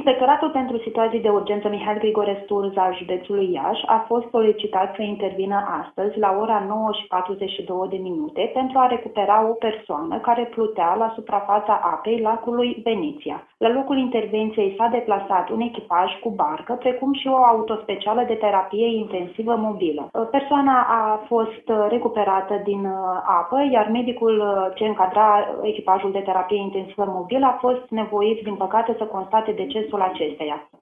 Inspectoratul pentru situații de urgență Mihail Grigore Sturza al județului Iași a fost solicitat să intervină astăzi la ora 9:42 pentru a recupera o persoană care plutea la suprafața apei lacului Veneția. La locul intervenției s-a deplasat un echipaj cu barcă, precum și o autospecială de terapie intensivă mobilă. Persoana a fost recuperată din apă, iar medicul ce încadra echipajul de terapie intensivă mobilă a fost nevoit, din păcate, să constate decesul acesteia.